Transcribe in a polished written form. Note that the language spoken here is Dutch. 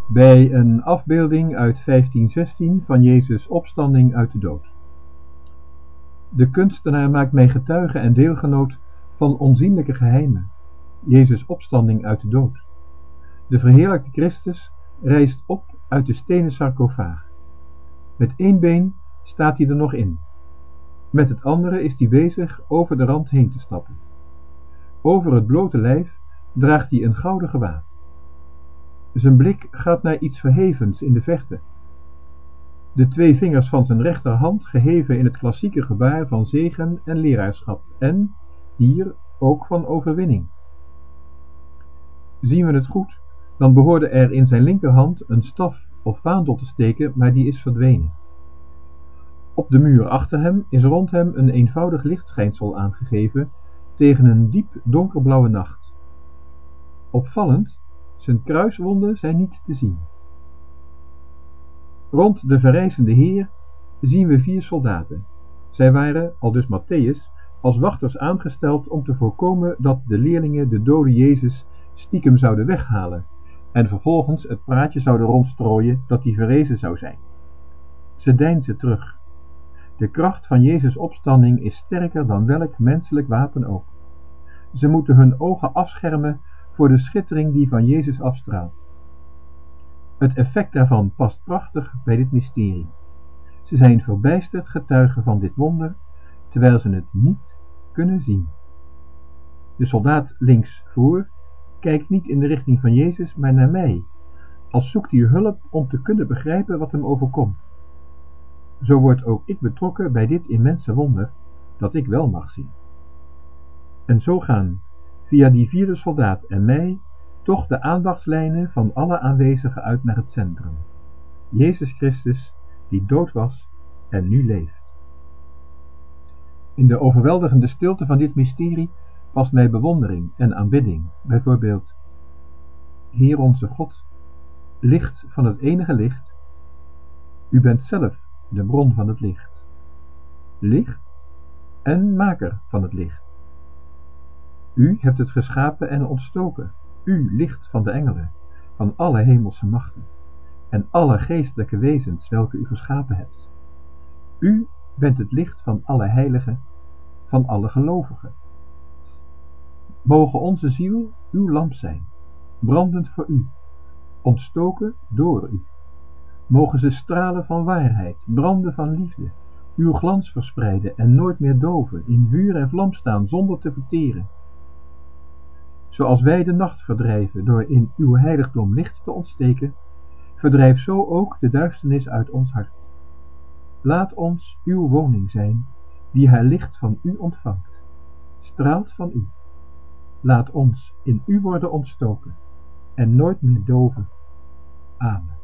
bij een afbeelding uit 1516 van Jezus' opstanding uit de dood. De kunstenaar maakt mij getuige en deelgenoot van onzienlijke geheimen, Jezus' opstanding uit de dood. De verheerlijkte Christus rijst op uit de stenen sarcofaag. Met één been staat hij er nog in. Met het andere is hij bezig over de rand heen te stappen. Over het blote lijf draagt hij een gouden gewaad. Zijn blik gaat naar iets verhevens in de verte. De twee vingers van zijn rechterhand geheven in het klassieke gebaar van zegen en leraarschap en, hier, ook van overwinning. Zien we het goed, dan behoorde er in zijn linkerhand een staf of vaandel te steken, maar die is verdwenen. Op de muur achter hem is rond hem een eenvoudig lichtschijnsel aangegeven tegen een diep donkerblauwe nacht. Opvallend, zijn kruiswonden zijn niet te zien. Rond de verrijzende Heer zien we 4 soldaten. Zij waren, aldus Matthäus, als wachters aangesteld om te voorkomen dat de leerlingen de dode Jezus stiekem zouden weghalen en vervolgens het praatje zouden rondstrooien dat hij verrezen zou zijn. Ze deinzen terug. De kracht van Jezus' opstanding is sterker dan welk menselijk wapen ook. Ze moeten hun ogen afschermen voor de schittering die van Jezus afstraalt. Het effect daarvan past prachtig bij dit mysterie. Ze zijn verbijsterd getuigen van dit wonder, terwijl ze het niet kunnen zien. De soldaat links voor kijkt niet in de richting van Jezus, maar naar mij, als zoekt hij hulp om te kunnen begrijpen wat hem overkomt. Zo word ook ik betrokken bij dit immense wonder, dat ik wel mag zien. En zo gaan, via die 4e soldaat en mij, toch de aandachtslijnen van alle aanwezigen uit naar het centrum. Jezus Christus, die dood was en nu leeft. In de overweldigende stilte van dit mysterie past mij bewondering en aanbidding, bijvoorbeeld: Heer onze God, licht van het enige licht, u bent zelf de bron van het licht, licht en maker van het licht. U hebt het geschapen en ontstoken, u licht van de engelen, van alle hemelse machten en alle geestelijke wezens welke u geschapen hebt. U bent het licht van alle heiligen, van alle gelovigen. Mogen onze ziel uw lamp zijn, brandend voor u, ontstoken door u. Mogen ze stralen van waarheid, branden van liefde, uw glans verspreiden en nooit meer doven, in vuur en vlam staan zonder te verteren. Zoals wij de nacht verdrijven door in uw heiligdom licht te ontsteken, verdrijf zo ook de duisternis uit ons hart. Laat ons uw woning zijn, die haar licht van u ontvangt, straalt van u. Laat ons in u worden ontstoken en nooit meer doven. Amen.